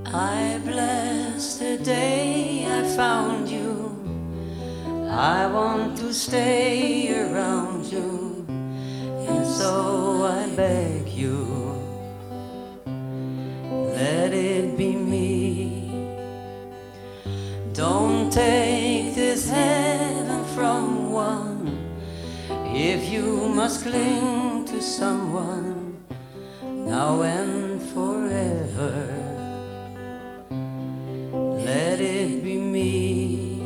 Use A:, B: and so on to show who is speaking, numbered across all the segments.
A: I bless the day I found you. I want to stay around you, and so I beg you, let it be me. Don't take this heaven from one. If you must cling to someone now and forever, let it be me.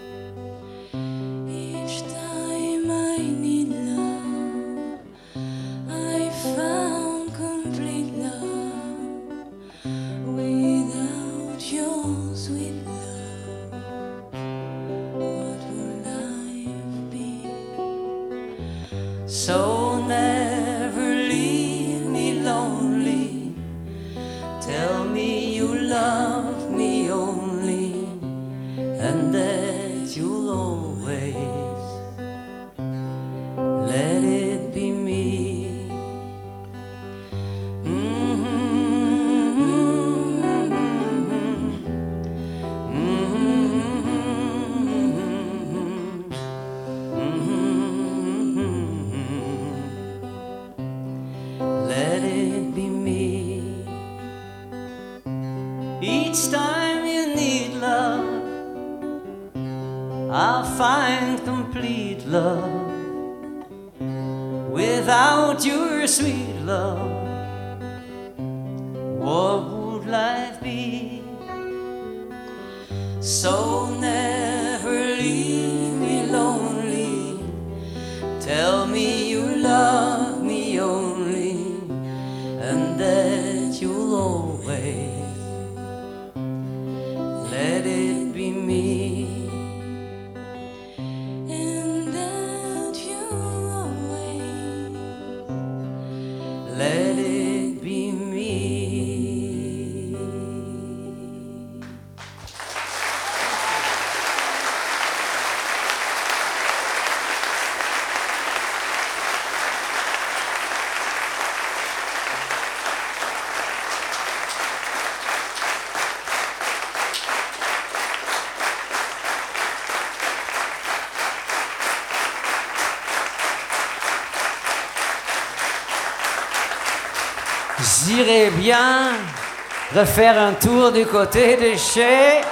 A: Each time I need love, I found complete love. Without your sweet love, what would life be? So never leave me lonely. Tell me you love me only, and that you'll always let it be me. Let it be me. Each time you need love, I'll find complete love. Without your sweet love, what would life be? So never leave me lonely. Tell me you love me only, and that you'll always let it be me. And that you'll always let it be me.
B: J'irais bien refaire un tour du côté de chez